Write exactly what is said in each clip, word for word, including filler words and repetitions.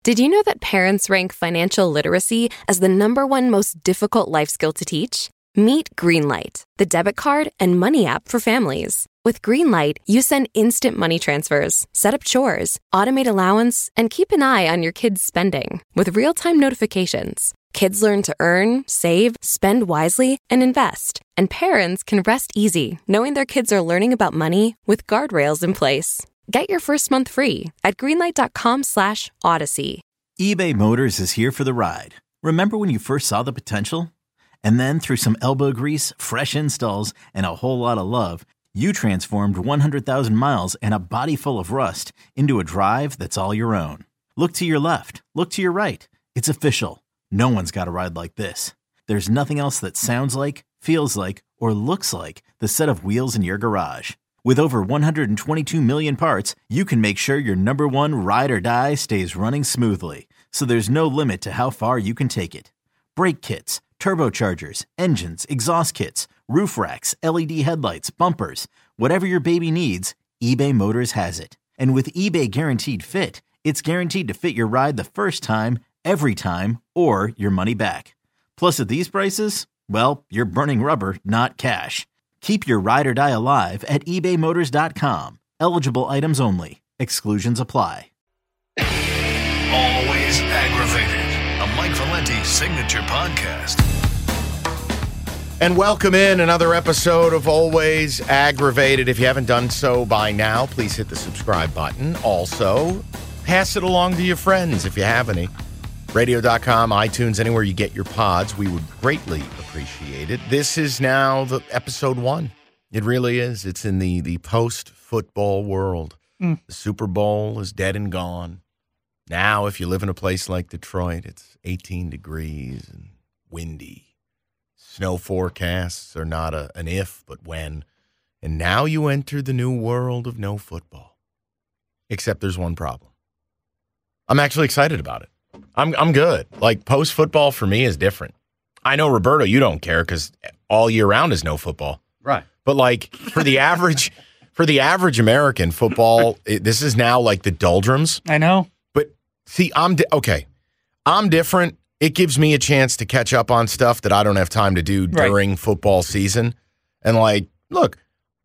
Did you know that parents rank financial literacy as the number one most difficult life skill to teach? Meet Greenlight, the debit card and money app for families. With Greenlight, you send instant money transfers, set up chores, automate allowance, and keep an eye on your kids' spending with real-time notifications. Kids learn to earn, save, spend wisely, and invest. And parents can rest easy knowing their kids are learning about money with guardrails in place. Get your first month free at greenlight.com slash odyssey. eBay Motors is here for the ride. Remember when you first saw the potential? And then through some elbow grease, fresh installs, and a whole lot of love, you transformed one hundred thousand miles and a body full of rust into a drive that's all your own. Look to your left. Look to your right. It's official. No one's got a ride like this. There's nothing else that sounds like, feels like, or looks like the set of wheels in your garage. With over one hundred twenty-two million parts, you can make sure your number one ride or die stays running smoothly. So there's no limit to how far you can take it. Brake kits, turbochargers, engines, exhaust kits, roof racks, L E D headlights, bumpers, whatever your baby needs, eBay Motors has it. And with eBay Guaranteed Fit, it's guaranteed to fit your ride the first time, every time, or your money back. Plus at these prices, well, you're burning rubber, not cash. Keep your ride or die alive at ebay motors dot com. Eligible items only. Exclusions apply. Always Aggravated, a Mike Valenti signature podcast. And welcome in another episode of Always Aggravated. If you haven't done so by now, please hit the subscribe button. Also, pass it along to your friends if you have any. radio dot com, iTunes, anywhere you get your pods. We would greatly appreciate it. This is now the episode one. It really is. It's in the, the post-football world. Mm. The Super Bowl is dead and gone. Now, if you live in a place like Detroit, it's eighteen degrees and windy. Snow forecasts are not a, an if, but when. And now you enter the new world of no football. Except there's one problem. I'm actually excited about it. I'm I'm good. Like, post-football for me is different. I know, Roberto, you don't care because all year round is no football. Right. But, like, for the average for the average American, football, it, this is now like the doldrums. I know. But, see, I'm di- okay. I'm different. It gives me a chance to catch up on stuff that I don't have time to do during right. football season. And, like, look,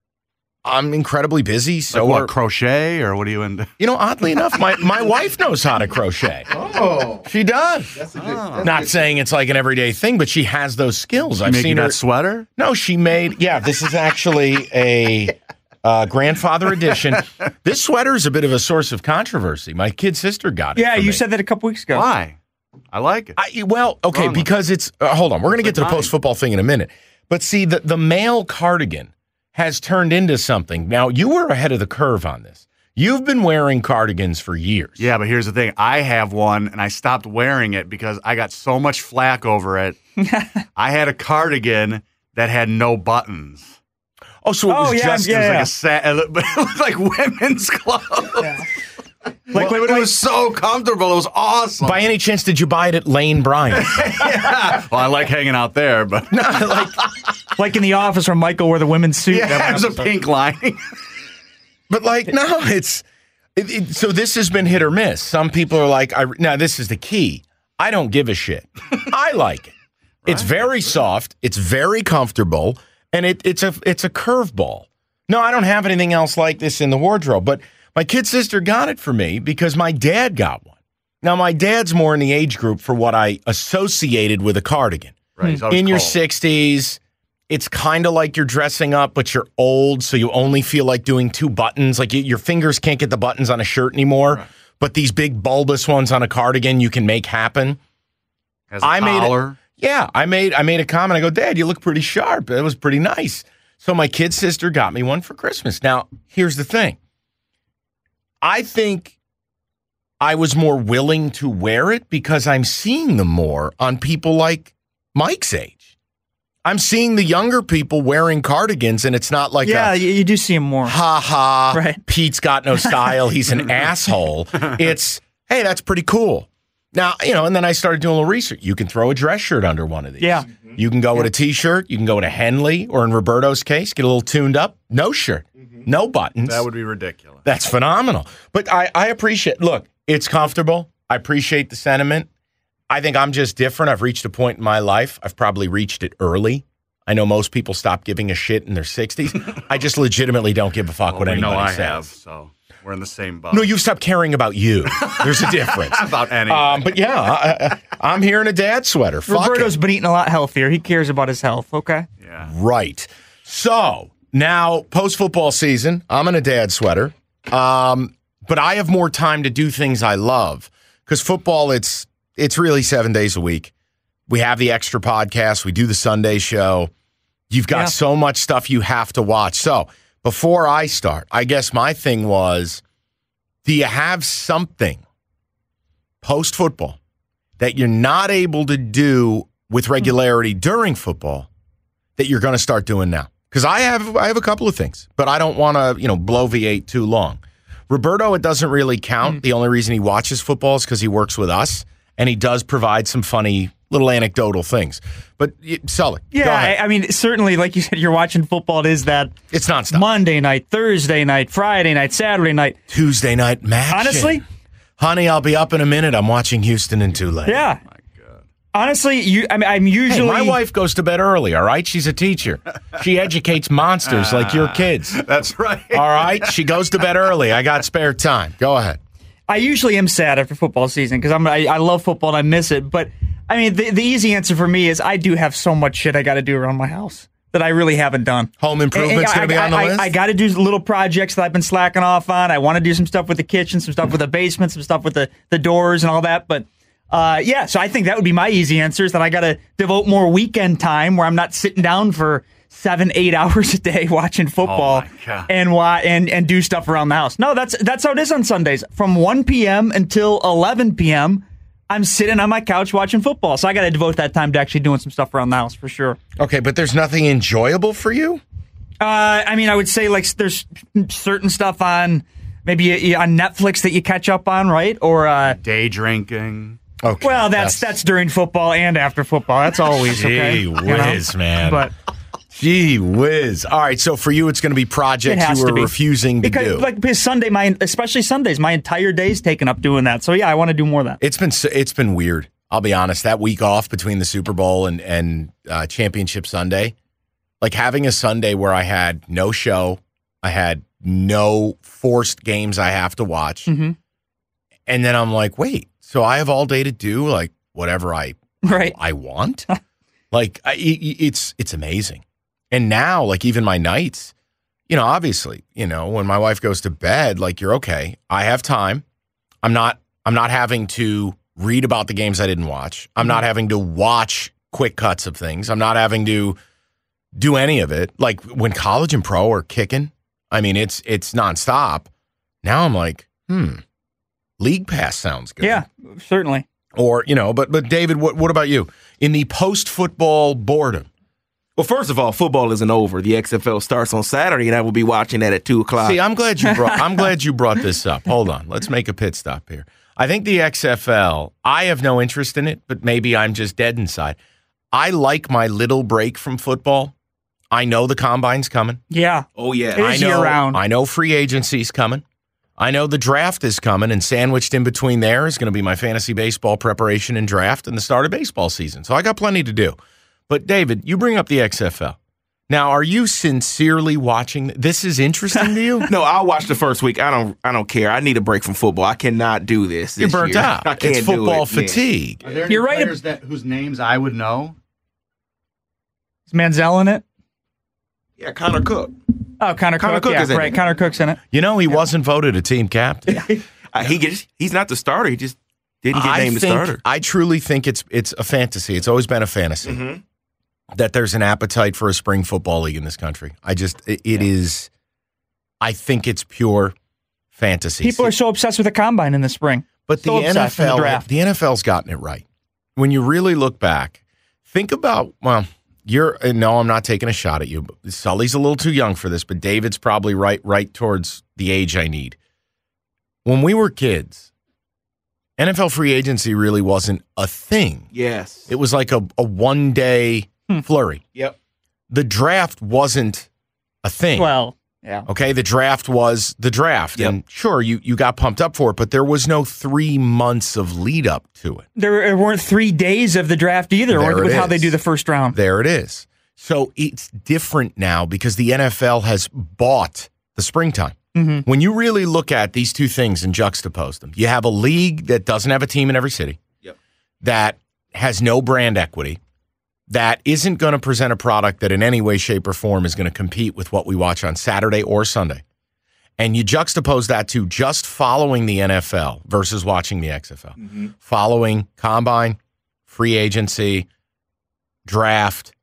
I'm incredibly busy. So like what, are, crochet or what are you into? You know, oddly enough, my, my wife knows how to crochet. Oh, she does. That's a good, oh. that's Not good. saying it's like an everyday thing, but she has those skills. She I've making seen her that sweater. No, she made. Yeah, this is actually a uh, grandfather edition. This sweater is a bit of a source of controversy. My kid sister got it. Yeah, you me. said that a couple weeks ago. Why? I like it. I, well, okay, Wrong because it's. Uh, hold on, we're going to get to the post football thing in a minute. But see, the the male cardigan has turned into something. Now, you were ahead of the curve on this. You've been wearing cardigans for years. Yeah, but here's the thing. I have one, and I stopped wearing it because I got so much flack over it. I had a cardigan that had no buttons. Oh, so it was oh, yeah, just yeah, it was yeah. like a set, but it was like women's clothes. Yeah. Like, well, it was so comfortable. It was awesome. By any chance, did you buy it at Lane Bryant? Yeah. Well, I like hanging out there, but no, like, like in The Office where Michael wore the women's suit. yeah, there's a pink lining. But like, no, it's it, it, so this has been hit or miss. Some people are like, I, now this is the key. I don't give a shit. I like it. Right. It's very soft. It's very comfortable, and it, it's a it's a curveball. No, I don't have anything else like this in the wardrobe, but my kid sister got it for me because my dad got one. Now, my dad's more in the age group for what I associated with a cardigan. Right. In your sixties, it's kind of like you're dressing up, but you're old, so you only feel like doing two buttons. Like you, your fingers can't get the buttons on a shirt anymore, right. But these big bulbous ones on a cardigan you can make happen. Has a I collar. Made it, yeah, I made I made a comment. I go, Dad, you look pretty sharp. It was pretty nice. So my kid sister got me one for Christmas. Now, here's the thing. I think I was more willing to wear it because I'm seeing them more on people like Mike's age. I'm seeing the younger people wearing cardigans, and it's not like yeah, a, you, you do see him more. Ha ha, right. Pete's got no style. He's an asshole. It's, hey, that's pretty cool. Now, you know, and then I started doing a little research. You can throw a dress shirt under one of these. Yeah. You can go yeah. with a T-shirt. You can go with a Henley, or in Roberto's case, get a little tuned up. No shirt. Mm-hmm. No buttons. That would be ridiculous. That's phenomenal. But I, I appreciate, look, it's comfortable. I appreciate the sentiment. I think I'm just different. I've reached a point in my life. I've probably reached it early. I know most people stop giving a shit in their sixties. I just legitimately don't give a fuck Well, what we anybody know I says. have, so we're in the same boat. No, you've stopped caring about you. There's a difference. About anything. Um, but yeah, I, I, I'm here in a dad sweater. Fuck Roberto's it. been eating a lot healthier. He cares about his health. Okay. yeah. Right. So now, post football season, I'm in a dad sweater. Um, but I have more time to do things I love because football, it's it's really seven days a week. We have the extra podcast. We do the Sunday show. You've got Yeah. so much stuff you have to watch. So before I start, I guess my thing was, do you have something post football that you're not able to do with regularity during football that you're going to start doing now? Because I have I have a couple of things, but I don't want to, you know, blow V eight too long. Roberto, it doesn't really count. Mm. The only reason he watches football is because he works with us, and he does provide some funny little anecdotal things. But y- Sully, go Yeah, ahead. I, I mean, certainly, like you said, you're watching football. It is that It's nonstop. Monday night, Thursday night, Friday night, Saturday night. Tuesday night match. Honestly? Honey, I'll be up in a minute. I'm watching Houston and Tulane. Yeah. Honestly, you. I mean, I'm usually. Hey, my wife goes to bed early, all right? She's a teacher. She educates monsters like your kids. That's right. All right? She goes to bed early. I got spare time. Go ahead. I usually am sad after football season because I'm. I, I love football and I miss it. But I mean, the, the easy answer for me is I do have so much shit I got to do around my house that I really haven't done. Home improvements And- going to and be on the I, list? I, I got to do little projects that I've been slacking off on. I want to do some stuff with the kitchen, some stuff with the basement, some stuff with the, the doors and all that. But uh, yeah, so I think that would be my easy answer is that I got to devote more weekend time where I'm not sitting down for seven, eight hours a day watching football my God. and wa- and and do stuff around the house. No, that's that's how it is on Sundays. From one p.m. until eleven p.m., I'm sitting on my couch watching football. So I got to devote that time to actually doing some stuff around the house for sure. Okay, but there's nothing enjoyable for you? Uh, I mean, I would say like there's certain stuff on maybe on Netflix that you catch up on, right? Or uh, Day drinking. Okay. well, that's that's during football and after football. That's always okay. Gee you know? whiz, man. But Gee whiz. All right, so for you, it's going to be it projects has you to were be refusing to because do. like because Sunday, my especially Sundays, my entire day's taken up doing that. So yeah, I want to do more of that. It's been so- it's been weird. I'll be honest. That week off between the Super Bowl and and uh, Championship Sunday, like having a Sunday where I had no show, I had no forced games I have to watch, Mhm. and then I'm like, wait, so I have all day to do like whatever I Right. I want. Like I, it- it's it's amazing. And now, like even my nights, you know, obviously, you know, when my wife goes to bed, like you're okay. I have time. I'm not. I'm not having to read about the games I didn't watch. I'm not having to watch quick cuts of things. I'm not having to do any of it. Like when college and pro are kicking, I mean, it's it's nonstop. Now I'm like, hmm, League Pass sounds good. Yeah, certainly. Or you know, but but David, what what about you in the post football boredom? Well, first of all, football isn't over. The X F L starts on Saturday, and I will be watching that at two o'clock. See, I'm glad you brought. I'm glad you brought this up. Hold on, let's make a pit stop here. I think the X F L. I have no interest in it, but maybe I'm just dead inside. I like my little break from football. I know the combine's coming. Yeah. Oh, yeah. It I is know. year-round. I know free agency's coming. I know the draft is coming, and sandwiched in between there is going to be my fantasy baseball preparation and draft and the start of baseball season. So I got plenty to do. But David, you bring up the X F L. Now, are you sincerely watching? This is interesting to you? No, I'll watch the first week. I don't. I don't care. I need a break from football. I cannot do this. You're this burnt year. out. I can't It's do football it. Yeah. fatigue. Are there any You're right. players that whose names I would know? Is Manziel in it? Yeah, Connor Cook. Oh, Connor, Connor Cook. Cook yeah, is in right. it. Connor Cook's in it. You know, he wasn't voted a team captain. Uh, he gets. He's not the starter. He just didn't get I named the think, starter. I truly think it's it's a fantasy. It's always been a fantasy Mm-hmm. that there's an appetite for a spring football league in this country. I just, it, it is, I think it's pure fantasy. People are so obsessed with the combine in the spring. But so the obsessed with the N F L, draft. the N F L's gotten it right. When you really look back, think about, well, you're, and no, I'm not taking a shot at you. But Sully's a little too young for this, but David's probably right, right towards the age I need. When we were kids, N F L free agency really wasn't a thing. Yes. It was like a, a one day flurry. Yep. The draft wasn't a thing. Well, Yeah. Okay, the draft was the draft. Yep. And sure, you, you got pumped up for it, but there was no three months of lead up to it. There weren't three days of the draft either, There or with it how they is. do the first round. There it is. So it's different now because the N F L has bought the springtime. Mm-hmm. When you really look at these two things and juxtapose them, you have a league that doesn't have a team in every city, Yep. that has no brand equity, that isn't going to present a product that in any way, shape, or form is going to compete with what we watch on Saturday or Sunday. And you juxtapose that to just following the N F L versus watching the X F L. Mm-hmm. Following combine, free agency, draft.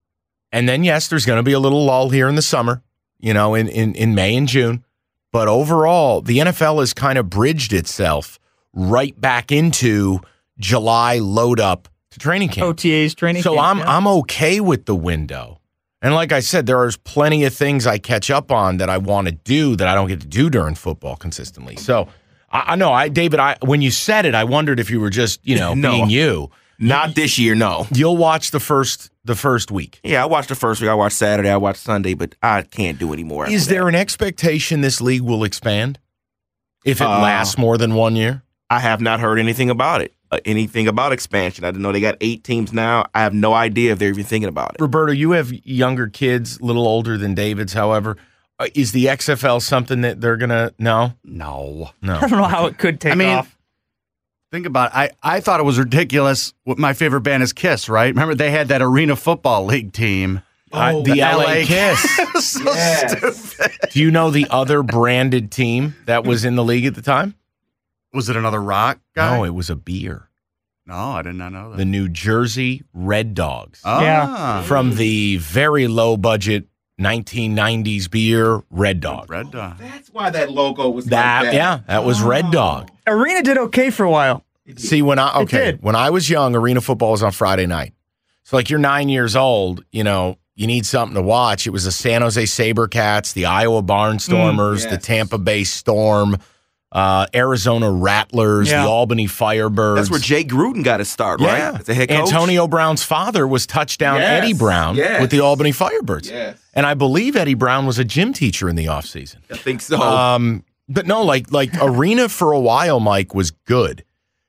And then, yes, there's going to be a little lull here in the summer, you know, in, in, in May and June. But overall, the N F L has kind of bridged itself right back into July load up to training camp. O T As training So camp. I'm yeah. I'm okay with the window. And like I said, there are plenty of things I catch up on that I want to do that I don't get to do during football consistently. So I, I know, I David, I when you said it, I wondered if you were just, you know, No. being you. Not this year, no. You'll watch the first the first week. Yeah, I watched the first week. I watched Saturday. I watched Sunday, but I can't do any more. after Is that. there an expectation this league will expand if it Uh, lasts more than one year? I have not heard anything about it. Uh, anything about expansion. I didn't know they got eight teams now. I have no idea if they're even thinking about it. Roberto, you have younger kids, a little older than David's, however. Uh, is the X F L something that they're going to, no? No. No. I don't know how it could take I mean, off. Think about it. I, I thought it was ridiculous. What my favorite band is Kiss, right? Remember they had that Arena Football League team. Uh, the L A Kiss. so stupid. Do you know the other branded team that was in the league at the time? Was it another rock guy? No, it was a beer. No, I did not know that. The New Jersey Red Dogs. Ah. Yeah. From the very low budget nineteen nineties beer Red Dog. Red Dog. That's why that logo was That, like that. yeah, that was Red Dog. Arena did okay for a while. See, when I okay, did. when I was young, arena football was on Friday night. So like you're nine years old, you know, you need something to watch. It was the San Jose SaberCats, the Iowa Barnstormers, Mm, the yes. Tampa Bay Storm, uh, Arizona Rattlers, Yeah. the Albany Firebirds. That's where Jay Gruden got his start, right? Yeah. As a head coach. Antonio Brown's father was touchdown Yes, Eddie Brown yes. with the Albany Firebirds. Yes. And I believe Eddie Brown was a gym teacher in the offseason. I think so. Um, but no, like like arena for a while, Mike, was good.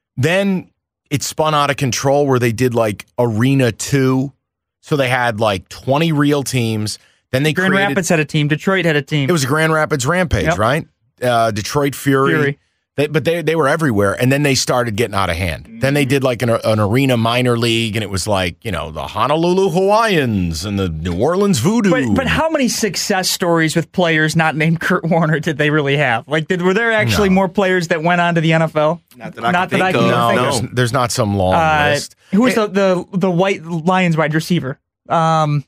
Then it spun out of control where they did like Arena two. So they had like twenty real teams. Then they Grand created, Rapids had a team. Detroit had a team. it was a Grand Rapids Rampage, Yep. right? Uh, Detroit Fury. Fury. They, but they they were everywhere, and then they started getting out of hand. Then they did like an, an arena minor league, and it was like, you know, the Honolulu Hawaiians and the New Orleans Voodoo. But but how many success stories with players not named Kurt Warner did they really have? Like, did were there actually No. more players that went on to the N F L? Not that I Not can that I think can of. no, think there's, of. there's not some long Uh, list. who was It- the, the the white Lions wide receiver? Um,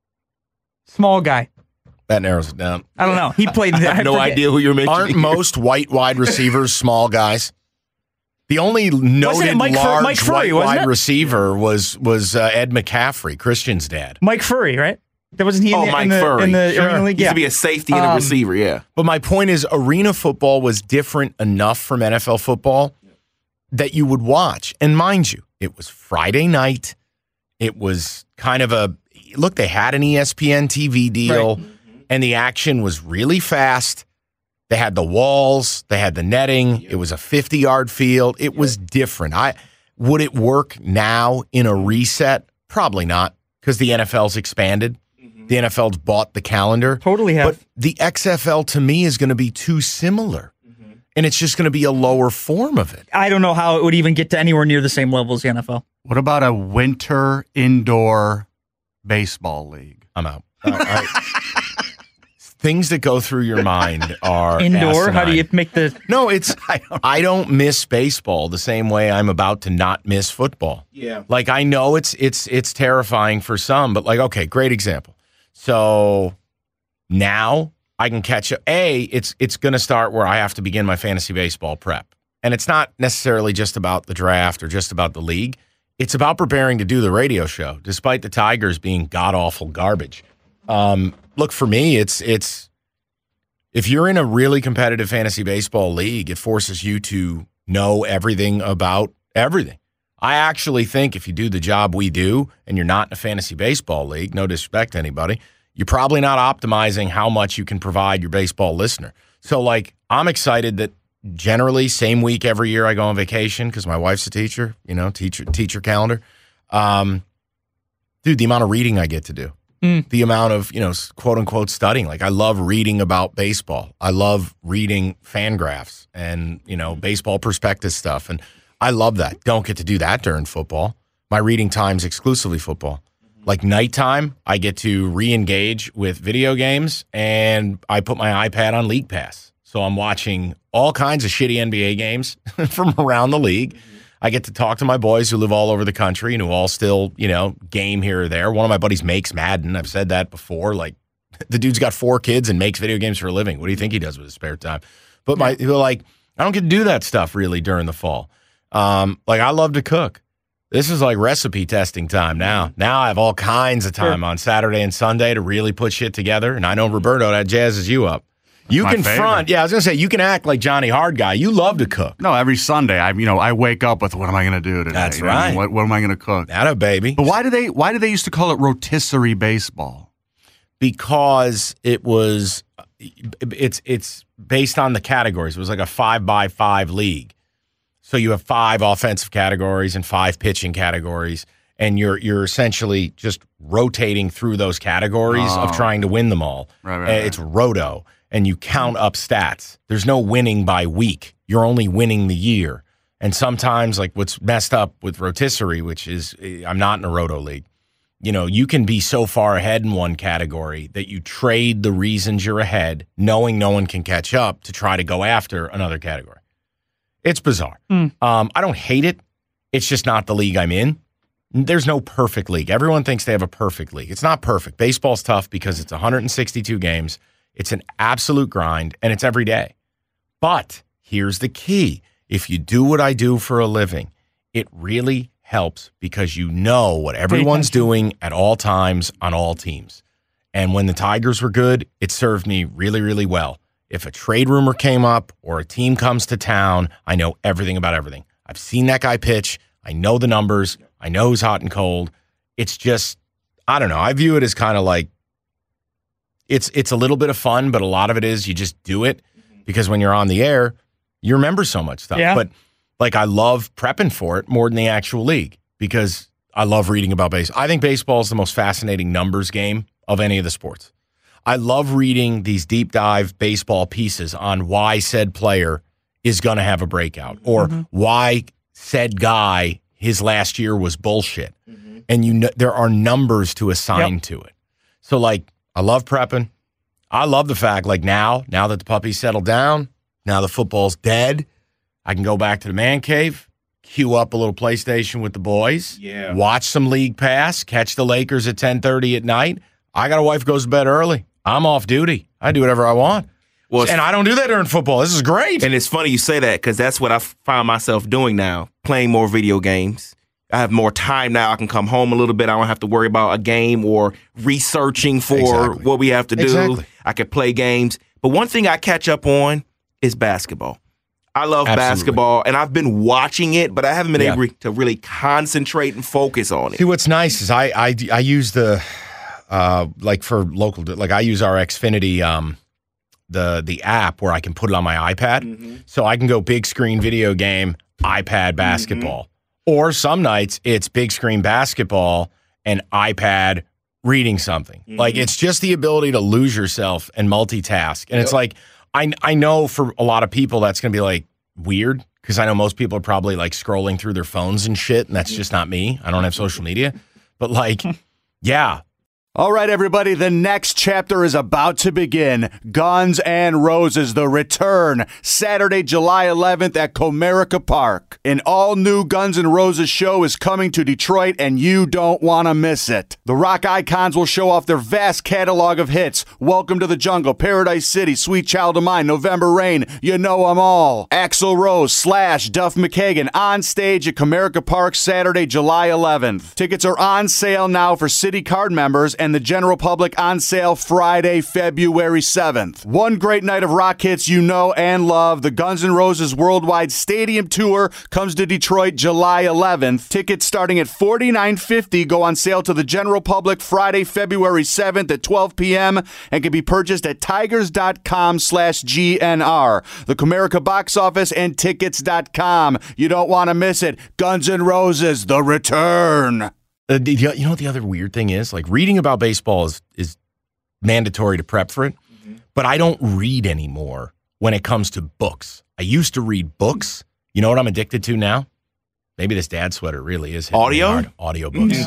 small guy. that narrows it down. I don't know. He played. I have no forget. idea who you're mentioning. Aren't most white wide receivers small guys? The only noted Mike Fur- large Mike Furry, white wasn't wide it? receiver was was uh, Ed McCaffrey, Christian's dad. Mike Furry, right? That wasn't he in Oh, the, Mike in the, Furry. in the Sure. Arena League? He used Yeah. to be a safety and a Um, receiver, yeah. But my point is, arena football was different enough from N F L football that you would watch. And mind you, it was Friday night. It was kind of a look. They had an E S P N T V deal, Right. and the action was really fast. They had the walls, they had the netting. It was a fifty-yard field. It was different. I would it work now in a reset? Probably not, because the N F L's expanded. The N F L's bought the calendar. Totally have. But the X F L to me is going to be too similar. And it's just going to be a lower form of it. I don't know how it would even get to anywhere near the same level as the N F L. What about a winter indoor baseball league? I'm out. I- I- things that go through your mind are Indoor. How do asinine. you make the? No, it's I don't miss baseball the same way I'm about to not miss football. Yeah. Like I know it's it's it's terrifying for some, but like okay, great example. So now I can catch up. A, it's it's going to start where I have to begin my fantasy baseball prep. And it's not necessarily just about the draft or just about the league. It's about preparing to do the radio show, despite the Tigers being god-awful garbage. Um, look, for me, it's it's if you're in a really competitive fantasy baseball league, it forces you to know everything about everything. I actually think if you do the job we do and you're not in a fantasy baseball league, no disrespect to anybody, you're probably not optimizing how much you can provide your baseball listener. So, like, I'm excited that generally same week every year I go on vacation because my wife's a teacher, you know, teacher teacher calendar. Um, dude, the amount of reading I get to do, mm. the amount of, you know, quote unquote studying. Like, I love reading about baseball. I love reading Fangraphs and, you know, baseball prospectus stuff. And I love that. Don't get to do that during football. My reading time's exclusively football. Like nighttime, I get to re-engage with video games, and I put my iPad on League Pass. So I'm watching all kinds of shitty N B A games from around the league. Mm-hmm. I get to talk to my boys who live all over the country and who all still, you know, game here or there. One of my buddies makes Madden. I've said that before. Like, the dude's got four kids and makes video games for a living. What do you think he does with his spare time? But my, like, I don't get to do that stuff really during the fall. Um, like, I love to cook. This is like recipe testing time now. Now I have all kinds of time sure. on Saturday and Sunday to really put shit together. And I know, Roberto, that jazzes you up. You My can favorite. front. Yeah, I was going to say, you can act like Johnny Hard Guy. You love to cook. No, every Sunday, I you know, I wake up with what am I going to do today? That's You know, right. What, what am I going to cook? Atta baby. But why do they why do they used to call it rotisserie baseball? Because it was, it's it's based on the categories. It was like a five by five league. So you have five offensive categories and five pitching categories, and you're you're essentially just rotating through those categories oh. of trying to win them all. Right, right, It's roto, and you count up stats. There's no winning by week. You're only winning the year. And sometimes, like what's messed up with rotisserie, which is I'm not in a roto league, you know, you can be so far ahead in one category that you trade the reasons you're ahead, knowing no one can catch up, to try to go after another category. It's bizarre. Mm. Um, I don't hate it. It's just not the league I'm in. There's no perfect league. Everyone thinks they have a perfect league. It's not perfect. Baseball's tough because it's one hundred sixty-two games. It's an absolute grind, and it's every day. But here's the key. If you do what I do for a living, it really helps because you know what everyone's doing at all times on all teams. And when the Tigers were good, it served me really, really well. If a trade rumor came up or a team comes to town, I know everything about everything. I've seen that guy pitch. I know the numbers. I know who's hot and cold. It's just, I don't know. I view it as kind of like, it's it's a little bit of fun, but a lot of it is you just do it because when you're on the air, you remember so much stuff. Yeah. But like, I love prepping for it more than the actual league because I love reading about baseball. I think baseball is the most fascinating numbers game of any of the sports. I love reading these deep dive baseball pieces on why said player is going to have a breakout or mm-hmm. why said guy, his last year was bullshit. Mm-hmm. And you know, there are numbers to assign yep. to it. So like, I love prepping. I love the fact like now, now that the puppy's settled down, now the football's dead, I can go back to the man cave, queue up a little PlayStation with the boys, yeah. watch some League Pass, catch the Lakers at ten thirty at night. I got a wife who goes to bed early. I'm off duty. I do whatever I want. Well, and I don't do that during football. This is great. And it's funny you say that because that's what I found myself doing now, playing more video games. I have more time now. I can come home a little bit. I don't have to worry about a game or researching for exactly. what we have to do. Exactly. I can play games. But one thing I catch up on is basketball. I love Absolutely. basketball, and I've been watching it, but I haven't been yeah. able to really concentrate and focus on it. See, what's nice is I I, I use the uh, like for local, like I use our Xfinity um, the the app where I can put it on my iPad, mm-hmm. so I can go big screen video game, iPad basketball, mm-hmm. or some nights it's big screen basketball and iPad reading something. Mm-hmm. Like it's just the ability to lose yourself and multitask, and yep. it's like. I I know for a lot of people that's going to be like weird because I know most people are probably like scrolling through their phones and shit, and that's just not me. I don't have social media. But like, yeah. All right, everybody, the next chapter is about to begin. Guns N' Roses, The Return, Saturday, July eleventh at Comerica Park. An all-new Guns N' Roses show is coming to Detroit, and you don't want to miss it. The rock icons will show off their vast catalog of hits. Welcome to the Jungle, Paradise City, Sweet Child of Mine, November Rain, you know them all. Axl Rose, Slash, Duff McKagan on stage at Comerica Park Saturday, July eleventh. Tickets are on sale now for City Card members and the general public on sale Friday, February seventh. One great night of rock hits you know and love. The Guns N' Roses Worldwide Stadium Tour comes to Detroit July eleventh. Tickets starting at forty-nine fifty go on sale to the general public Friday, February seventh at twelve p.m. and can be purchased at tigers.com slash GNR. The Comerica box office and tickets dot com. You don't want to miss it. Guns N' Roses, The Return. Uh, you know what the other weird thing is? Like, reading about baseball is, is mandatory to prep for it, mm-hmm. but I don't read anymore when it comes to books. I used to read books. You know what I'm addicted to now? Maybe this dad sweater really is hitting audio. me hard. Audiobooks.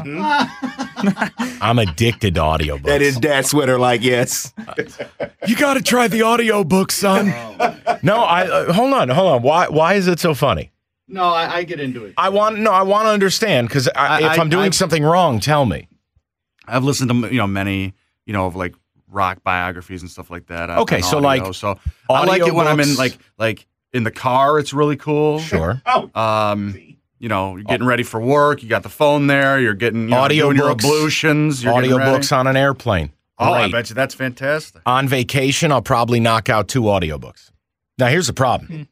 Mm-hmm. I'm addicted to audiobooks. That is dad sweater, like, yes. You got to try the audiobook, son. No, I uh, hold on, hold on. Why? Why is it so funny? No, I, I get into it. I want no. I want to understand because if I, I'm doing I, something wrong, tell me. I've listened to you know many you know of like rock biographies and stuff like that. Okay, so audio, like so I like it when I'm in like like in the car. It's really cool. Sure. Um, you know, you're getting ready for work. You got the phone there. You're getting you know, audio doing your books, ablutions. You're audiobooks on an airplane. Oh, Great. I bet you that's fantastic. On vacation, I'll probably knock out two audiobooks. Now, here's the problem.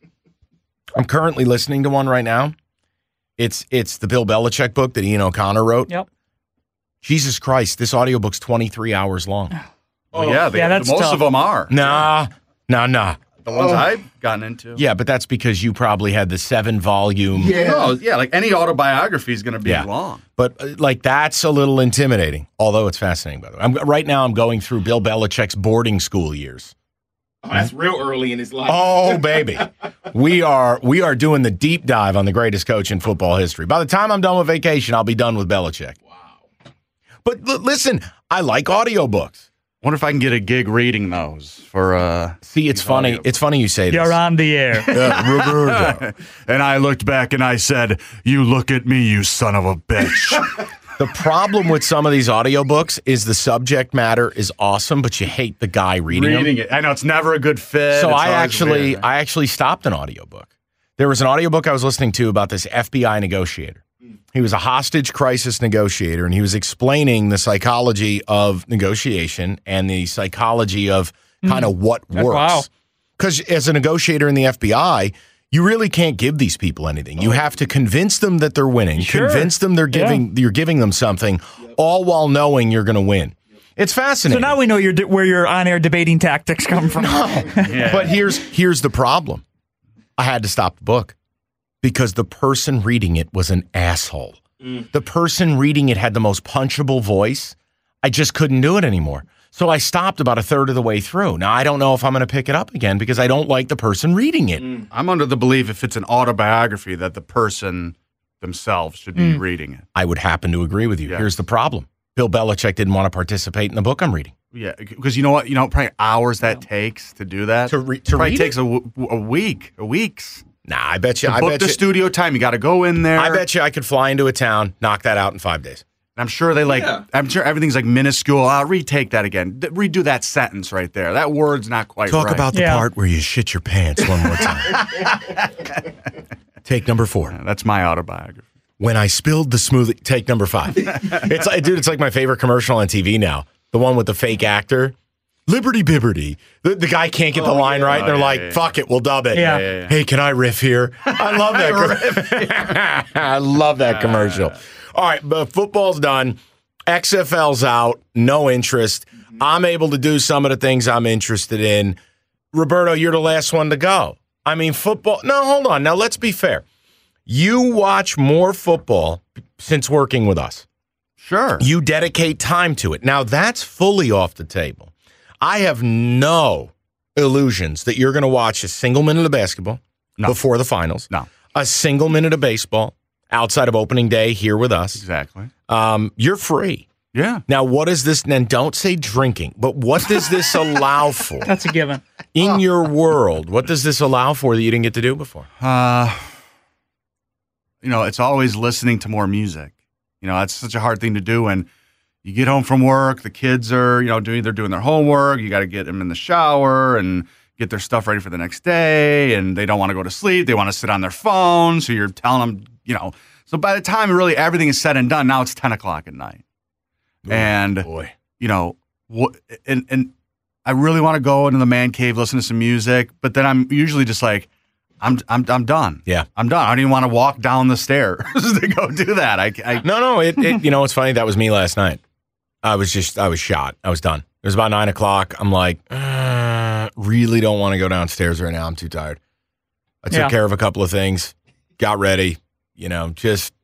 I'm currently listening to one right now. It's it's the Bill Belichick book that Ian O'Connor wrote. Yep. Jesus Christ, this audiobook's twenty-three hours long. Oh, yeah, they, yeah, that's most tough. of them are. Nah, nah, nah. The ones I've gotten into. Yeah, but that's because you probably had the seven volume. Yeah, no, yeah. Like any autobiography is going to be Yeah. long. But uh, like that's a little intimidating. Although it's fascinating, by the way. I'm, right now, I'm going through Bill Belichick's boarding school years. Oh, that's real early in his life. Oh, baby. We are we are doing the deep dive on the greatest coach in football history. By the time I'm done with vacation, I'll be done with Belichick. Wow. But l- listen, I like audiobooks. Wonder if I can get a gig reading those for. Uh, See, it's funny. It's funny you say this. You're on the air. Uh, Roberto. and I looked back and I said, "You look at me, you son of a bitch." The problem with some of these audiobooks is the subject matter is awesome, but you hate the guy reading, Reading them. it, I know it's never a good fit. So It's I always actually, weird, right? I actually stopped an audiobook. There was an audiobook I was listening to about this F B I negotiator. He was a hostage crisis negotiator, and he was explaining the psychology of negotiation and the psychology of kind of what Wow. works. Because as a negotiator in the F B I, you really can't give these people anything. You have to convince them that they're winning, Sure. convince them they're giving you're giving them something, all while knowing you're going to win. It's So fascinating. now we know your where your on-air debating tactics come from. But here's here's the problem. I had to stop the book because the person reading it was an asshole. The person reading it had the most punchable voice. I just couldn't do it anymore. So I stopped about a third of the way through. Now, I don't know if I'm going to pick it up again because I don't like the person reading it. I'm under the belief if it's an autobiography that the person themselves should be Mm. reading it. I would happen to agree with you. Yeah. Here's the problem. Bill Belichick didn't want to participate in the book I'm reading. Yeah, because you know what? You know, probably hours that takes to do that. To re- to probably read takes it? a, w- a week, a weeks. Nah, I bet you. To I book bet the you, studio time, you got to go in there. I bet you I could fly into a town, knock that out in five days. I'm sure they like. Yeah. I'm sure everything's like minuscule. I'll retake that again. D- redo that sentence right there. That word's not quite Talk right. about the Yeah. part where you shit your pants one more time. Take number four. Yeah, that's my autobiography. When I spilled the smoothie. Take number five. It's like, dude, it's like my favorite commercial on T V now. The one with the fake actor. Liberty Bibberty. The, the guy can't get the line right. And they're Oh, yeah, like, yeah, yeah. fuck it, we'll dub it. Yeah. yeah, yeah. Hey, can I riff here? I love that. com- I love that commercial. All right, but football's done. X F L's out. No interest. I'm able to do some of the things I'm interested in. Roberto, you're the last one to go. I mean, football. No, hold on. Now, let's be fair. You watch more football since working with us. Sure. You dedicate time to it. Now, that's fully off the table. I have no illusions that you're going to watch a single minute of basketball No. before the finals. No. A single minute of baseball outside of opening day here with us. Exactly. Um, you're free. Yeah. Now, what is this? And don't say drinking, but what does this allow for? That's a given. In your world, what does this allow for that you didn't get to do before? Uh, you know, it's always listening to more music. You know, that's such a hard thing to do when you get home from work, the kids are, you know, doing they're doing their homework, you got to get them in the shower and get their stuff ready for the next day, and they don't want to go to sleep, they want to sit on their phone, so you're telling them, you know. So by the time really everything is said and done, now it's ten o'clock at night. And Boy. you know, what, and and I really want to go into the man cave, listen to some music, but then I'm usually just like, I'm I'm I'm done. Yeah, I'm done. I don't even want to walk down the stairs to go do that. I, I no no it, it you know it's funny, that was me last night. I was just I was shot. I was done. It was about nine o'clock. I'm like, uh, really don't want to go downstairs right now. I'm too tired. I took Yeah. care of a couple of things, got ready. You know, just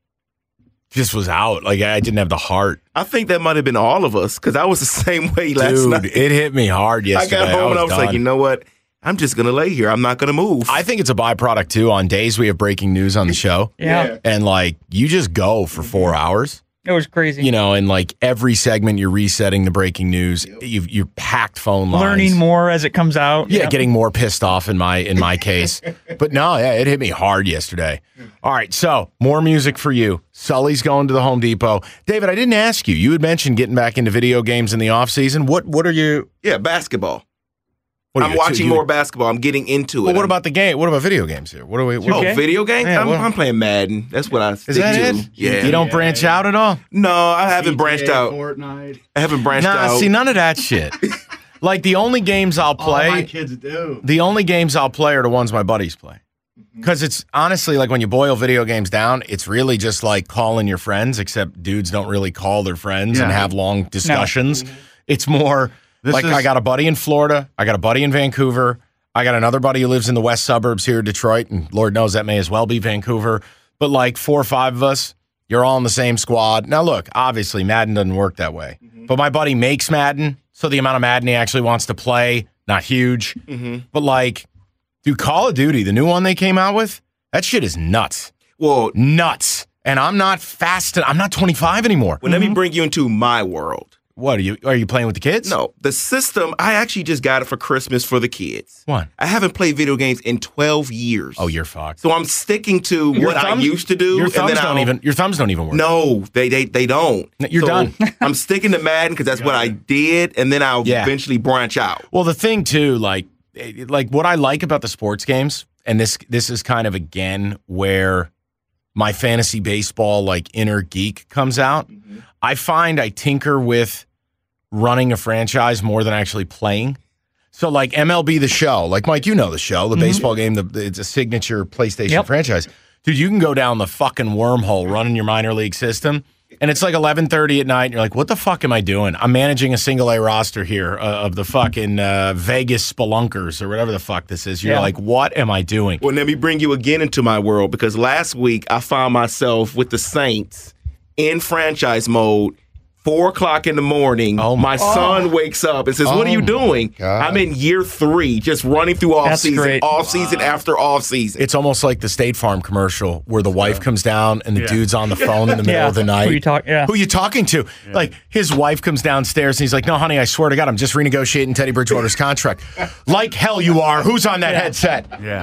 just was out. Like I didn't have the heart. I think that might have been all of us because I was the same way last Dude, night. it hit me hard I yesterday. got home and I was done. like, you know what? I'm just going to lay here. I'm not going to move. I think it's a byproduct too. On days we have breaking news on the show, Yeah. and like you just go for four hours. It was crazy. You know, and like every segment you're resetting the breaking news. You've you're packed phone lines. Learning more as it comes out. Yeah, getting more pissed off in my in my case. But no, yeah, it hit me hard yesterday. All right, so more music for you. Sully's going to the Home Depot. David, I didn't ask you. You had mentioned getting back into video games in the off season. What what are you? yeah, basketball. What are I'm you- watching you- more basketball. I'm getting into Well, it. what I'm- about the game? What about video games here? What are we? Oh, What, Okay. video games? Yeah, I'm, what- I'm playing Madden. That's what I stick is that to. it? Yeah. You don't branch out at all? No, I haven't branched G T A, out. Fortnite. I haven't branched Nah, out. see, none of that shit. Like the only games I'll All my play, kids do. the only games I'll play are the ones my buddies play. Because it's honestly like when you boil video games down, it's really just like calling your friends, except dudes don't really call their friends and Yeah. have long discussions. It's more This like is- I got a buddy in Florida, I got a buddy in Vancouver, I got another buddy who lives in the west suburbs here, Detroit, and Lord knows that may as well be Vancouver. But like four or five of us, you're all in the same squad. Now look, obviously Madden doesn't work that way. But my buddy makes Madden, so the amount of Madden he actually wants to play, not huge. But like, dude, Call of Duty, the new one they came out with, that shit is nuts. well, Nuts. And I'm not fast. I'm not twenty-five anymore. well, let me bring you into my world. What are you? Are you playing with the kids? No, the system, I actually just got it for Christmas for the kids. What? I haven't played video games in twelve years. Oh, you're fucked. So I'm sticking to Your what I thumbs- used to do. Your and thumbs then don't I'll- even. Your thumbs don't even work. No, they they they don't. You're So done. I'm sticking to Madden because that's what I did, and then I'll Yeah. eventually branch out. Well, the thing too, like, eh, like what I like about the sports games, and this this is kind of again where my fantasy baseball like inner geek comes out. I find I tinker with running a franchise more than actually playing. So like M L B The Show, like Mike, you know the show, the baseball game, the, it's a signature PlayStation Yep. franchise. Dude, you can go down the fucking wormhole running your minor league system, and it's like eleven thirty at night, and you're like, what the fuck am I doing? I'm managing a single A roster here uh, of the fucking uh, Vegas Spelunkers or whatever the fuck this is. You're Yeah. like, what am I doing? Well, let me bring you again into my world because last week I found myself with the Saints in franchise mode. Four o'clock in the morning, Oh, my son wakes up and says, "What are you doing?" God. I'm in year three, just running through off That's season, great. off season after off season. It's almost like the State Farm commercial where the wife comes down and the Yeah. dude's on the phone in the middle Yeah. of the night. Who you talk- yeah. Who you talking to? Like his wife comes downstairs and he's like, "No, honey, I swear to God, I'm just renegotiating Teddy Bridgewater's contract." Like hell you are. Who's on that headset? Yeah.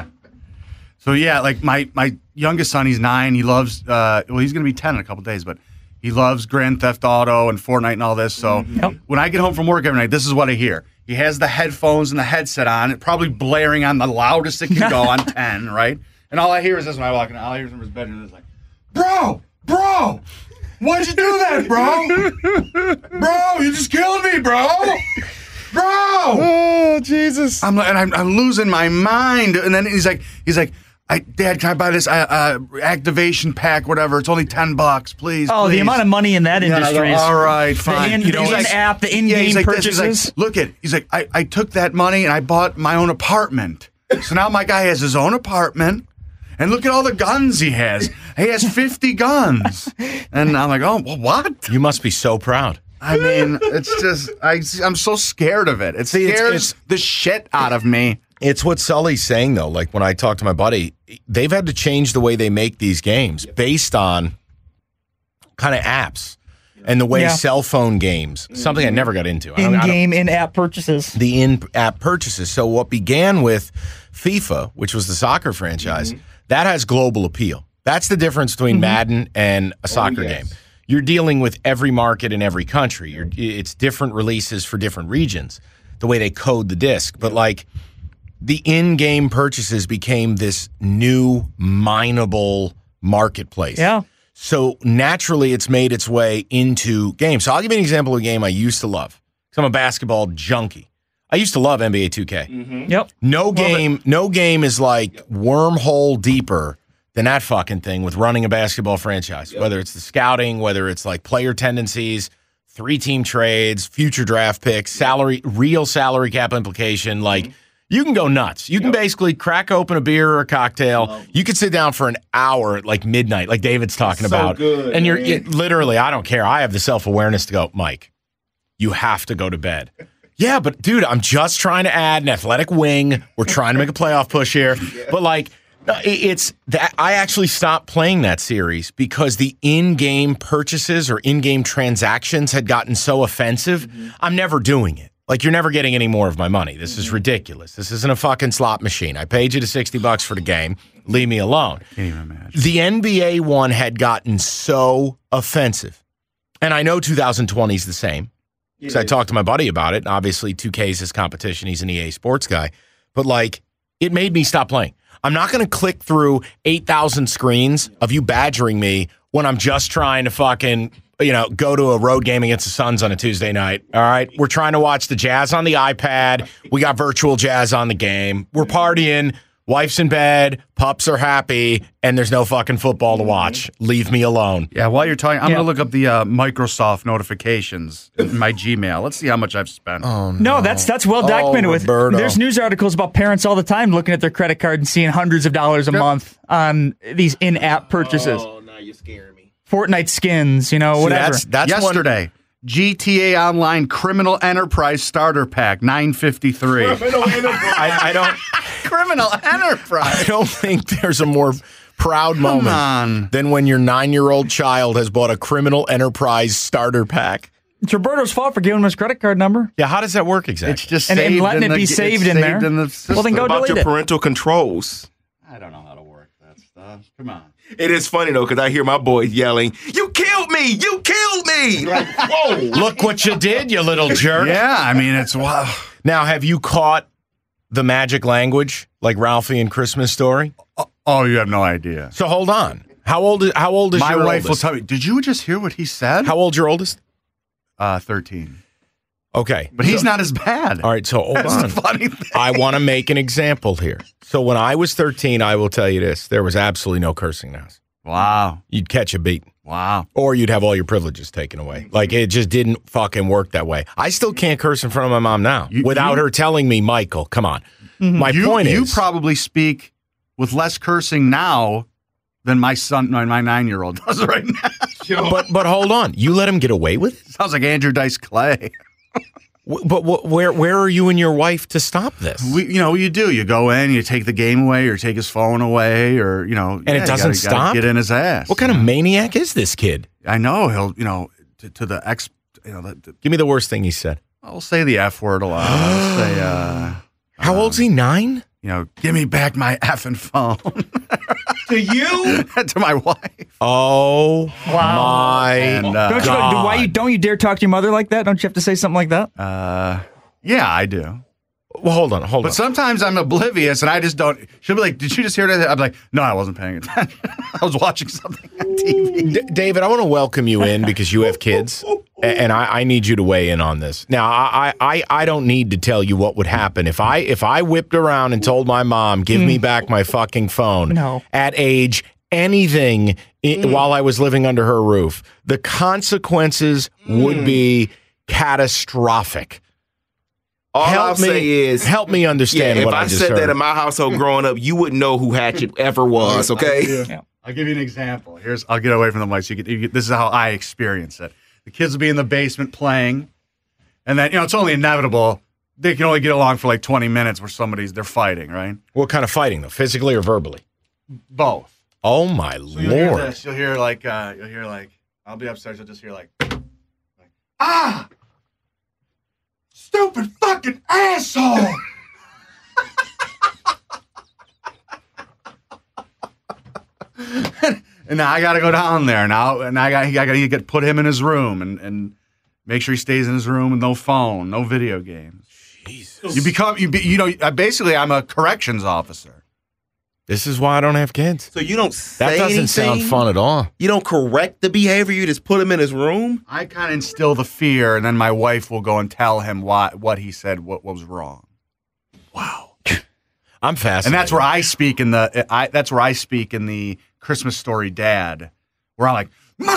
So yeah, like my my youngest son, he's nine. He loves. Uh, well, he's gonna be ten in a couple days, but he loves Grand Theft Auto and Fortnite and all this. So Yep. when I get home from work every night, this is what I hear. He has the headphones and the headset on, it probably blaring on the loudest it can go on ten, right? And all I hear is this when I walk in. All I hear is from his bedroom is like, "Bro, bro, why'd you do that, bro? Bro, you just killed me, bro." Bro, Oh, Jesus. I'm and I'm, I'm losing my mind. And then he's like, he's like, I, Dad, can I buy this uh, uh, activation pack, whatever? It's only ten bucks, please. Oh, please. the amount of money in that Yeah, and I go, industry is all right, fine. in- You know, the he's in-app, the yeah, in-game he's like this. He's like, purchases. look at, he's like, I, I took that money and I bought my own apartment. So now my guy has his own apartment. And look at all the guns he has. He has fifty guns. And I'm like, oh, well, what? You must be so proud. I mean, it's just, I, I'm so scared of it. It See, it's- scares it's- the shit out of me. It's what Sully's saying, though. Like when I talk to my buddy, they've had to change the way they make these games based on kind of apps and the way Yeah. cell phone games, something I never got into. I don't- I don't- in-game, in-app purchases. the in-app purchases. So what began with FIFA, which was the soccer franchise, that has global appeal. That's the difference between Madden and a soccer game. You're dealing with every market in every country. You're, it's different releases for different regions, the way they code the disc. But like the in-game purchases became this new mineable marketplace. Yeah. So naturally, it's made its way into games. So I'll give you an example of a game I used to love. because I'm a basketball junkie. I used to love N B A two K. Mm-hmm. Yep. No game, no game is like wormhole deeper than that fucking thing with running a basketball franchise. Yep. Whether it's the scouting, whether it's like player tendencies, three-team trades, future draft picks, salary, real salary cap implication. Like, you can go nuts. You can yep. basically crack open a beer or a cocktail. You could sit down for an hour at like midnight, like David's talking so about. Good, and you're it, literally, I don't care. I have the self-awareness to go, Mike, you have to go to bed. Yeah, but dude, I'm just trying to add an athletic wing. We're trying to make a playoff push here. But like, it's that I actually stopped playing that series because the in-game purchases or in-game transactions had gotten so offensive. Mm-hmm. I'm never doing it. Like, you're never getting any more of my money. This is ridiculous. This isn't a fucking slot machine. I paid you the sixty bucks for the game. Leave me alone. Can't even imagine. The N B A one had gotten so offensive. And I know two thousand twenty is the same. Because I talked to my buddy about it, and obviously two K is his competition. He's an E A sports guy. But, like, it made me stop playing. I'm not going to click through eight thousand screens of you badgering me when I'm just trying to fucking, you know, go to a road game against the Suns on a Tuesday night. All right? We're trying to watch the Jazz on the iPad. We got virtual Jazz on the game. We're partying. Wife's in bed, pups are happy, and there's no fucking football to watch. Leave me alone. Yeah, while you're talking, I'm Yeah. going to look up the uh, Microsoft notifications in my Gmail. Let's see how much I've spent. Oh, No, that's that's well documented. Oh, with Roberto. There's news articles about parents all the time looking at their credit card and seeing hundreds of dollars a Yep. month on these in-app purchases. Oh, now you're scaring me. Fortnite skins, you know, See, whatever. that's, that's one- Yesterday, G T A Online Criminal Enterprise Starter Pack, nine fifty-three. I, I don't. Criminal Enterprise. I don't think there's a more proud moment on. than when your nine-year-old child has bought a Criminal Enterprise starter pack. It's Roberto's fault for giving him his credit card number. Yeah, how does that work exactly? It's just And- and saved letting in it the, be it's saved in there. in the system. Well, then go About delete your it. parental controls. I don't know how to work that stuff. Come on. It is funny, though, because I hear my boys yelling, "You killed me! You killed me!" Like, whoa. Look what you did, you little jerk. Yeah, I mean, it's wow. Now, have you caught the magic language like Ralphie in Christmas Story? Oh, you have no idea. So hold on. How old is how old is My your wife oldest? will tell me. Did you just hear what he said? How old's your oldest? Uh, thirteen. Okay. But he's So- not as bad. All right, so hold That's on. the funny thing. I want to make an example here. So when I was thirteen, I will tell you this, there was absolutely no cursing in the house. Wow. You'd catch a beat. Wow. Or you'd have all your privileges taken away. Like, it just didn't fucking work that way. I still can't curse in front of my mom now You- without you- her telling me, Michael, come on. My you, point you is, probably speak with less cursing now than my son, my my nine-year-old does right now. but but hold on. You let him get away with it? Sounds like Andrew Dice Clay. W- But wh- where where are you and your wife to stop this? We, you know, what you do. You go in, you take the game away, or take his phone away, or you know, And it you doesn't gotta- gotta stop? Get in his ass. What kind of maniac is this kid? I know he'll, you know, to, to the ex, you know, the, the, Give me the worst thing he said. I'll say the F word a lot. I'll say, uh, How old's he? Nine? you know, give me back my effing phone. To you? To my wife. Oh my And, uh, Don't you, God. why you don't you dare talk to your mother like that? Don't you have to say something like that? Uh, yeah, I do. Well, hold on, hold But on. sometimes I'm oblivious and I just don't. She'll be like, "Did you just hear that?" I'm like, "No, I wasn't paying attention. I was watching something on T V." D- David, I want to welcome you in because you have kids, a- and I, I need you to weigh in on this. Now, I, I, I don't need to tell you what would happen if I if I whipped around and told my mom, "Give me back my fucking phone." No. At age anything i- while I was living under her roof, the consequences would be catastrophic. All help I'll me, say is, help me yeah, understand if what I, I just said heard. that in my household growing up, you wouldn't know who Hatchet ever was, okay? Yeah. I'll give you an example. Here's. I'll get away from the mic. So you get, you get, this is how I experience it. The kids will be in the basement playing, and then you know it's only inevitable. They can only get along for like twenty minutes where somebody's they're fighting, right? What kind of fighting, though? Physically or verbally? Both. Oh, my So you'll hear Lord. this. You'll hear like uh, you'll hear like I'll be upstairs. You'll just hear like, like ah, stupid fucking asshole. And now I got to go down there now, and I got I got to get put him in his room and and make sure he stays in his room with no phone, no video games. Jesus. You become you be, you know basically I'm a corrections officer. This is why I don't have kids. So you don't say That doesn't anything? sound fun at all. You don't correct the behavior. You just put him in his room. I kind of instill the fear, and then my wife will go and tell him what what he said, what, what was wrong. Wow. I'm fascinated. And that's where I speak in the I that's where I speak in the Christmas Story Dad, where I'm like,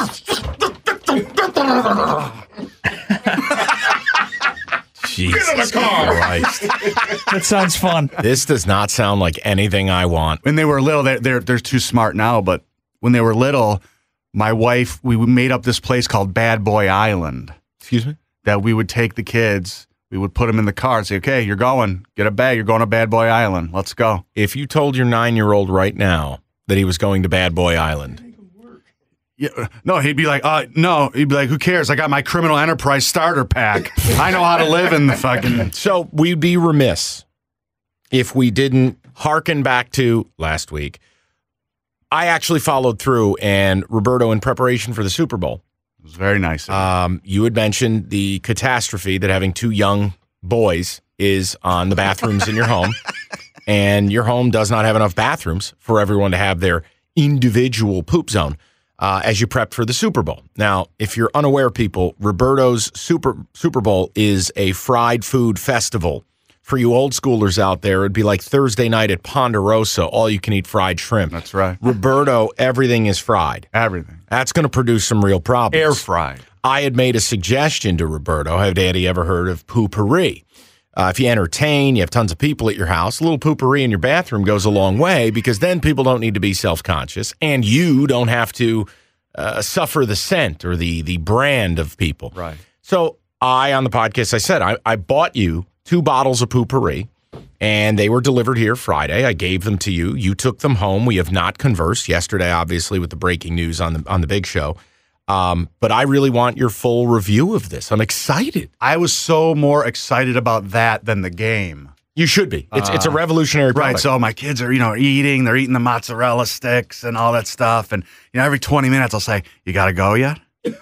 Jesus Christ. That sounds fun. This does not sound like anything I want. when they were little, they're, they're they're too smart now, but when they were little, my wife, we made up this place called Bad Boy Island. Excuse me? That we would take the kids, we would put them in the car and say, okay, you're going, get a bag, you're going to Bad Boy Island. Let's go. If you told your nine-year-old right now that he was going to Bad Boy Island, Yeah, no, he'd be like, uh, no, he'd be like, who cares? I got my criminal enterprise starter pack. I know how to live in the fucking. so we'd be remiss if we didn't hearken back to last week. I actually followed through, and Roberto, in preparation for the Super Bowl, It was very nice. um, you had mentioned the catastrophe that having two young boys is on the bathrooms in your home, and your home does not have enough bathrooms for everyone to have their individual poop zone. Uh, as you prep for the Super Bowl. Now, if you're unaware, people, Roberto's Super Super Bowl is a fried food festival. For you old schoolers out there, it'd be like Thursday night at Ponderosa, all you can eat fried shrimp. That's right. Roberto, everything is fried. Everything. That's going to produce some real problems. Air fried. I had made a suggestion to Roberto. Have Daddy ever heard of poopery? Uh, if you entertain, you have tons of people at your house, a little poopery in your bathroom goes a long way because then people don't need to be self-conscious and you don't have to uh, suffer the scent or the the brand of people. Right. So I, on the podcast, I said, I, I bought you two bottles of poopery and they were delivered here Friday. I gave them to you. You took them home. We have not conversed yesterday, obviously, with the breaking news on the on the big show. Um, but I really want your full review of this. I'm excited. I was so more excited about that than the game. You should be. It's it's a revolutionary product. Right. So my kids are, you know, eating, they're eating the mozzarella sticks and all that stuff. And, you know, every twenty minutes I'll say, you got to go yet?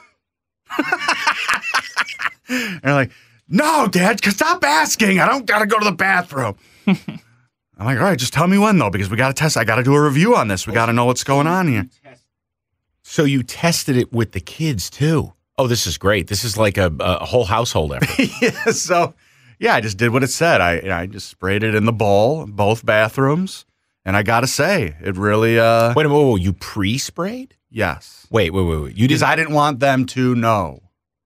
And they're like, no, Dad, stop asking. I don't got to go to the bathroom. I'm like, all right, just tell me when, though, because we got to test. I got to do a review on this. We got to know what's going on here. So you tested it with the kids, too. Oh, this is great. This is like a, a whole household effort. Yeah, so, yeah, I just did what it said. I you know, I just sprayed it in the bowl, both bathrooms, and I got to say, it really, uh, Wait a minute. Whoa, whoa, you pre-sprayed? yes. Wait, wait, wait, wait. You Because did I didn't want them to know.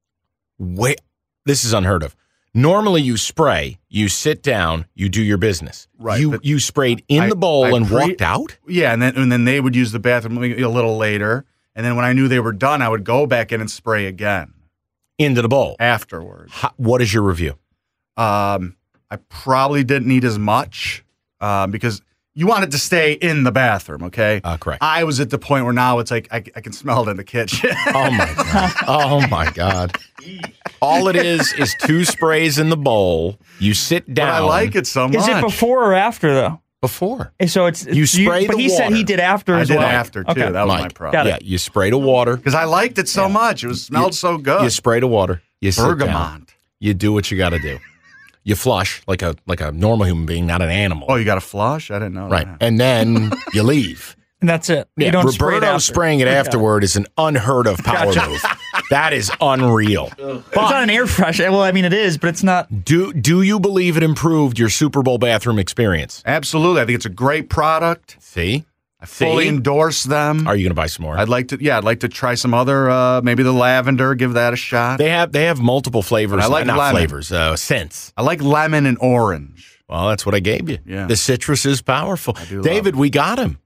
Wait. This is unheard of. Normally, you spray, you sit down, you do your business. Right, You but you sprayed in I- the bowl I and pre- walked out? Yeah, and then and then they would use the bathroom a little later, and then when I knew they were done, I would go back in and spray again Into the bowl. afterwards. How, what is your review? Um, I probably didn't need as much um, because you want it to stay in the bathroom, okay? Uh, correct. I was at the point where now it's like I, I can smell it in the kitchen. Oh, my God. Oh, my God. All it is is two sprays in the bowl. You sit But down. I like it so much. Is it before or after though? Before. So it's You spray But the he said he water. did after I as did well. after, too. Okay. That was my Mike, problem. Yeah, you spray the water. Because I liked it so much. It was smelled so good. You spray the water. You sit down. Bergamot. You do what you got to do. You flush like a like a normal human being, not an animal. Oh, you got to flush? I didn't know right. that. And then you leave. And that's it. Yeah, you don't spray it Roberto after. spraying it afterward is an unheard of power move. That is unreal. It's not an air freshener. Well, I mean, it is, but it's not. Do do you believe it improved your Super Bowl bathroom experience? Absolutely. I think it's a great product. See? I fully See? endorse them. Are you going to buy some more? I'd like to, yeah, I'd like to try some other, uh, maybe the lavender, give that a shot. They have they have multiple flavors. I like not lemon. flavors, uh, scents. I like lemon and orange. Well, that's what I gave you. Yeah. The citrus is powerful. do David, love we got him.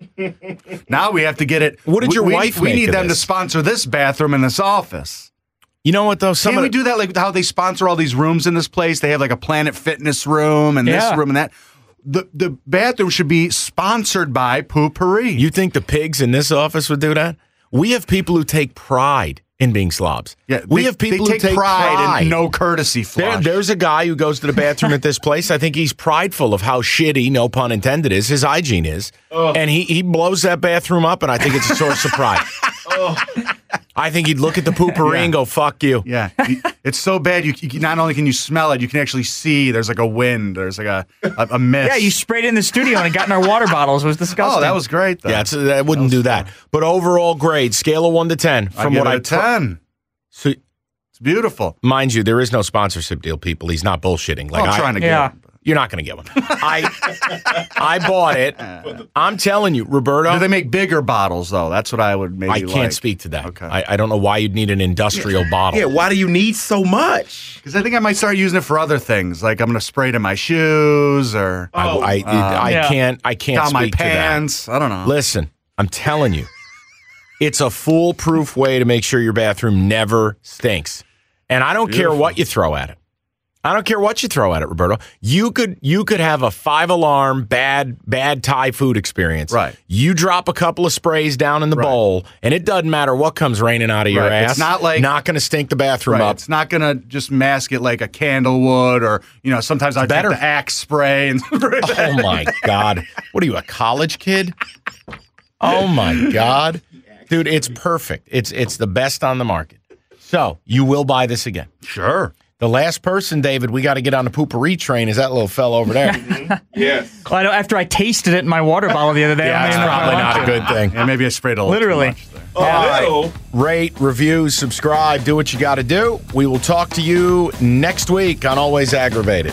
Now we have to get it. What did we- your we, wife We make need of them this? to sponsor this bathroom in this office. You know what though? Some Can of we the- do that like how they sponsor all these rooms in this place? They have like a Planet Fitness room and Yeah. this room and that. The the bathroom should be sponsored by Poopery. You think the pigs in this office would do that? We have people who take pride in being slobs. yeah, we they, have people they who take take pride, pride. in no courtesy There, flush. there's a guy who goes to the bathroom at this place. I think he's prideful of how shitty, no pun intended, is his hygiene is, and he he blows that bathroom up, and I think it's a source of pride. I think he'd look at the poopery Yeah. and go, "Fuck you." Yeah. You, It's so bad. You, you not only can you smell it, you can actually see. There's like a wind. There's like a a, a mist. Yeah, you sprayed it in the studio and it got in our water bottles. It was disgusting. Oh, that was great. Though. Yeah, it's, I wouldn't that do that. But overall grade, scale of one to ten. I From give what it I a ten. So, it's beautiful. Mind you, there is no sponsorship deal, people. He's not bullshitting. Like I'm I, trying to get. yeah. It. You're not going to get one. I I bought it. I'm telling you, Roberto. Do they make bigger bottles though? That's what I would maybe. I can't like. speak to that. Okay. I, I don't know why you'd need an industrial bottle. Yeah, why do you need so much? Because I think I might start using it for other things. Like I'm going to spray it in my shoes or I, I, I, I Yeah. can't. I can't down speak my to that. pants. I don't know. Listen, I'm telling you, it's a foolproof way to make sure your bathroom never stinks. And I don't care Beautiful. what you throw at it. I don't care what you throw at it, Roberto. You could you could have a five alarm bad bad Thai food experience. Right. You drop a couple of sprays down in the Right. bowl, and it doesn't matter what comes raining out of your Right. ass. It's not like- not going to stink the bathroom Right. up. It's not gonna just mask it like a candle would, or you know, sometimes I take better. the Axe spray and spray that. Oh my God! What are you, a college kid? Oh my God, dude! It's perfect. It's it's the best on the market. So you will buy this again. Sure. The last person, David, we got to get on the poopery train is that little fellow over there. Yes. Well, I know, after I tasted it in my water bottle the other day. Yeah, I that's mean, probably I not a want to. good thing. Yeah, maybe I sprayed a little Literally. too much there. All right. Rate, review, subscribe, do what you got to do. We will talk to you next week on Always Aggravated.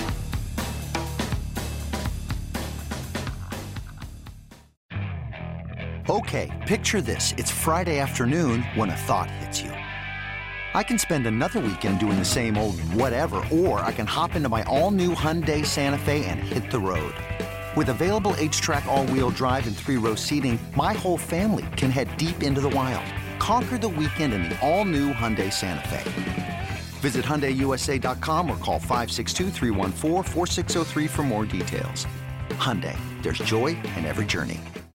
Okay, picture this. It's Friday afternoon when a thought hits you. I can spend another weekend doing the same old whatever, or I can hop into my all-new Hyundai Santa Fe and hit the road. With available H-Track all-wheel drive and three-row seating, my whole family can head deep into the wild. Conquer the weekend in the all-new Hyundai Santa Fe. Visit Hyundai U S A dot com or call five six two, three one four, four six zero three for more details. Hyundai, there's joy in every journey.